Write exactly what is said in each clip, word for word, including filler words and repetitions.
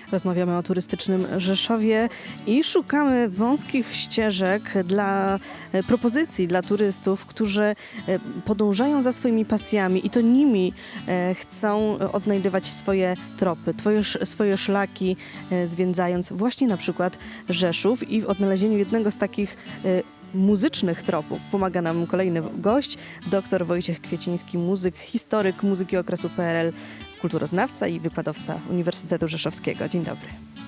Rozmawiamy o turystycznym Rzeszowie i szukamy wąskich ścieżek dla e, propozycji dla turystów, którzy e, podążają za swoimi pasjami i to nimi e, chcą odnajdywać swoje tropy, twoje, swoje szlaki, e, zwiedzając właśnie na przykład Rzeszów. I w odnalezieniu jednego z takich e, muzycznych tropów pomaga nam kolejny gość, dr Wojciech Kwieciński, muzyk, historyk muzyki okresu P R L, kulturoznawca i wykładowca Uniwersytetu Rzeszowskiego. Dzień dobry.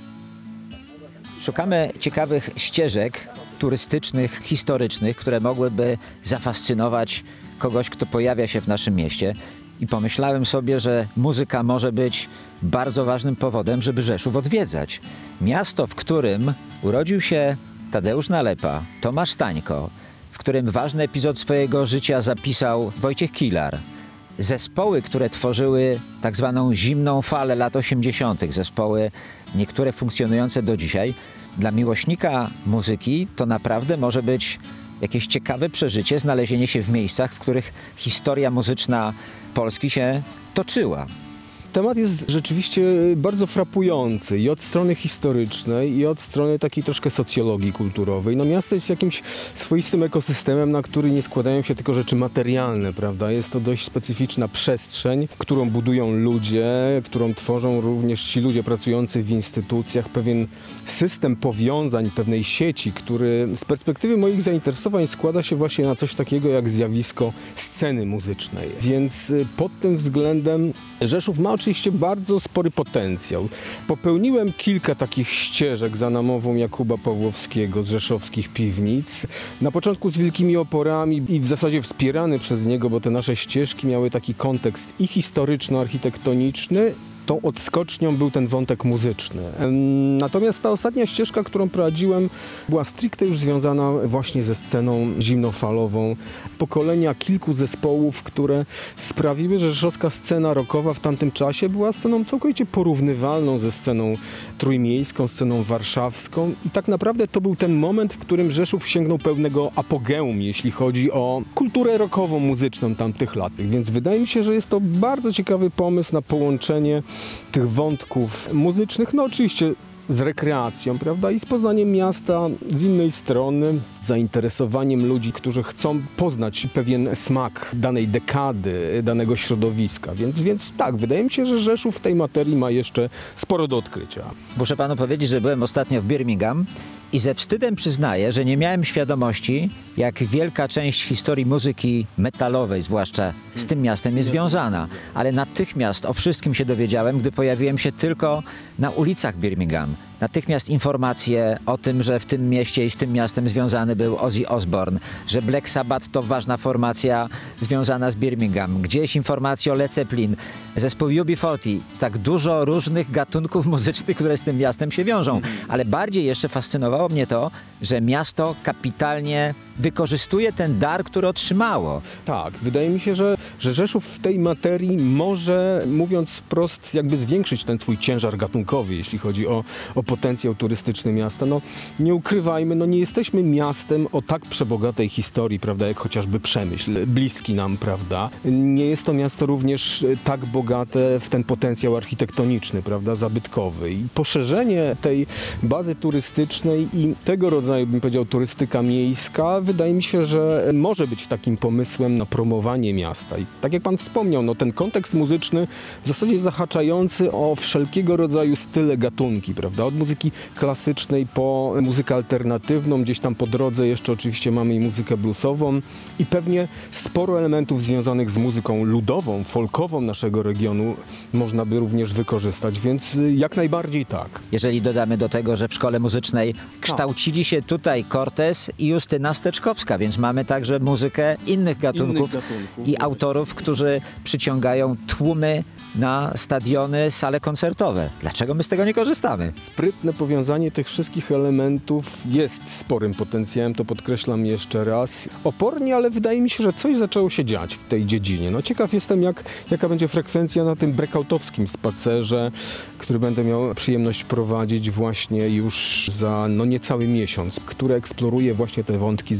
Szukamy ciekawych ścieżek turystycznych, historycznych, które mogłyby zafascynować kogoś, kto pojawia się w naszym mieście. I pomyślałem sobie, że muzyka może być bardzo ważnym powodem, żeby Rzeszów odwiedzać. Miasto, w którym urodził się Tadeusz Nalepa, Tomasz Stańko, w którym ważny epizod swojego życia zapisał Wojciech Kilar. Zespoły, które tworzyły tak zwaną zimną falę lat osiemdziesiątych, zespoły niektóre funkcjonujące do dzisiaj, dla miłośnika muzyki to naprawdę może być jakieś ciekawe przeżycie, znalezienie się w miejscach, w których historia muzyczna Polski się toczyła. Temat jest rzeczywiście bardzo frapujący i od strony historycznej, i od strony takiej troszkę socjologii kulturowej. No miasto jest jakimś swoistym ekosystemem, na który nie składają się tylko rzeczy materialne, prawda? Jest to dość specyficzna przestrzeń, którą budują ludzie, którą tworzą również ci ludzie pracujący w instytucjach, pewien system powiązań, pewnej sieci, który z perspektywy moich zainteresowań składa się właśnie na coś takiego jak zjawisko sceny muzycznej. Więc pod tym względem Rzeszów ma oczywiście bardzo spory potencjał. Popełniłem kilka takich ścieżek za namową Jakuba Pawłowskiego z rzeszowskich piwnic. Na początku z wielkimi oporami i w zasadzie wspierany przez niego, bo te nasze ścieżki miały taki kontekst i historyczno-architektoniczny. Tą odskocznią był ten wątek muzyczny. Natomiast ta ostatnia ścieżka, którą prowadziłem, była stricte już związana właśnie ze sceną zimnofalową. Pokolenia kilku zespołów, które sprawiły, że rzeszowska scena rockowa w tamtym czasie była sceną całkowicie porównywalną ze sceną trójmiejską, sceną warszawską. I tak naprawdę to był ten moment, w którym Rzeszów sięgnął pełnego apogeum, jeśli chodzi o kulturę rockową, muzyczną tamtych lat. Więc wydaje mi się, że jest to bardzo ciekawy pomysł na połączenie tych wątków muzycznych, no oczywiście z rekreacją, prawda, i z poznaniem miasta z innej strony, zainteresowaniem ludzi, którzy chcą poznać pewien smak danej dekady, danego środowiska. Więc, więc tak, wydaje mi się, że Rzeszów w tej materii ma jeszcze sporo do odkrycia. Muszę panu powiedzieć, że byłem ostatnio w Birmingham i ze wstydem przyznaję, że nie miałem świadomości, jak wielka część historii muzyki metalowej, zwłaszcza z tym miastem, jest związana. Ale natychmiast o wszystkim się dowiedziałem, gdy pojawiłem się tylko na ulicach Birmingham. Natychmiast informacje o tym, że w tym mieście i z tym miastem związany był Ozzy Osbourne, że Black Sabbath to ważna formacja związana z Birmingham. Gdzieś informacje o Led Zeppelin, zespół U B czterdzieści. Tak dużo różnych gatunków muzycznych, które z tym miastem się wiążą. Ale bardziej jeszcze fascynowało mnie to, że miasto kapitalnie wykorzystuje ten dar, który otrzymało. Tak, wydaje mi się, że, że Rzeszów w tej materii może, mówiąc wprost, jakby zwiększyć ten swój ciężar gatunkowy, jeśli chodzi o, o potencjał turystyczny miasta. No nie ukrywajmy, no nie jesteśmy miastem o tak przebogatej historii, prawda, jak chociażby Przemyśl, bliski nam, prawda. Nie jest to miasto również tak bogate w ten potencjał architektoniczny, prawda, zabytkowy. I poszerzenie tej bazy turystycznej i tego rodzaju, bym powiedział, turystyka miejska, wydaje mi się, że może być takim pomysłem na promowanie miasta. I tak jak pan wspomniał, no ten kontekst muzyczny w zasadzie zahaczający o wszelkiego rodzaju style, gatunki, prawda? Od muzyki klasycznej po muzykę alternatywną, gdzieś tam po drodze jeszcze oczywiście mamy i muzykę bluesową i pewnie sporo elementów związanych z muzyką ludową, folkową naszego regionu można by również wykorzystać, więc jak najbardziej tak. Jeżeli dodamy do tego, że w szkole muzycznej kształcili się tutaj Cortez i Justyna Steczkowska, więc mamy także muzykę innych gatunków, Innych gatunków. i autorów, którzy przyciągają tłumy na stadiony, sale koncertowe. Dlaczego my z tego nie korzystamy? Sprytne powiązanie tych wszystkich elementów jest sporym potencjałem, to podkreślam jeszcze raz. Opornie, ale wydaje mi się, że coś zaczęło się dziać w tej dziedzinie. No ciekaw jestem, jak, jaka będzie frekwencja na tym breakoutowskim spacerze, który będę miał przyjemność prowadzić właśnie już za no niecały miesiąc, który eksploruje właśnie te wątki związane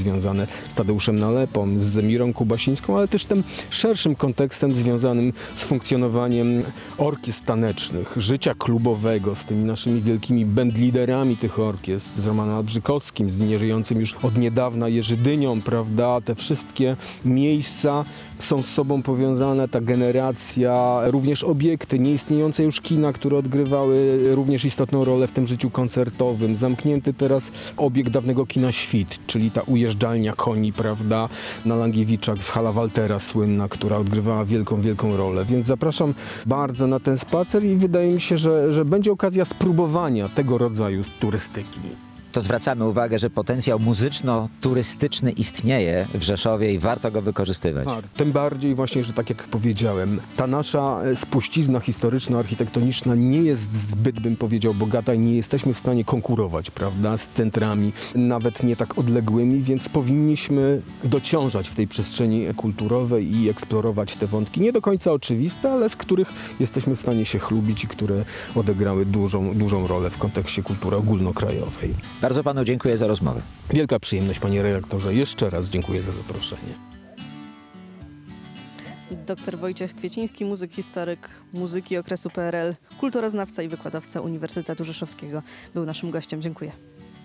związane z Tadeuszem Nalepą, z Mirą Kubasińską, ale też tym szerszym kontekstem związanym z funkcjonowaniem orkiestr tanecznych, życia klubowego, z tymi naszymi wielkimi bandliderami tych orkiestr, z Romanem Albrzykowskim, z nieżyjącym już od niedawna Jerzydynią, prawda? Te wszystkie miejsca są z sobą powiązane, ta generacja, również obiekty, nieistniejące już kina, które odgrywały również istotną rolę w tym życiu koncertowym. Zamknięty teraz obiekt dawnego kina Świt, czyli ta ujeżdżalnia koni, prawda, na Langiewiczach, hala Waltera słynna, która odgrywała wielką, wielką rolę. Więc zapraszam bardzo na ten spacer i wydaje mi się, że, że będzie okazja spróbowania tego rodzaju turystyki. To zwracamy uwagę, że potencjał muzyczno-turystyczny istnieje w Rzeszowie i warto go wykorzystywać. Tak, tym bardziej właśnie, że tak jak powiedziałem, ta nasza spuścizna historyczno-architektoniczna nie jest zbyt, bym powiedział, bogata i nie jesteśmy w stanie konkurować, prawda, z centrami, nawet nie tak odległymi, więc powinniśmy dociążać w tej przestrzeni kulturowej i eksplorować te wątki, nie do końca oczywiste, ale z których jesteśmy w stanie się chlubić i które odegrały dużą, dużą rolę w kontekście kultury ogólnokrajowej. Bardzo panu dziękuję za rozmowę. Wielka przyjemność, panie redaktorze. Jeszcze raz dziękuję za zaproszenie. Doktor Wojciech Kwieciński, muzyk, historyk muzyki okresu P R L, kulturoznawca i wykładowca Uniwersytetu Rzeszowskiego był naszym gościem. Dziękuję.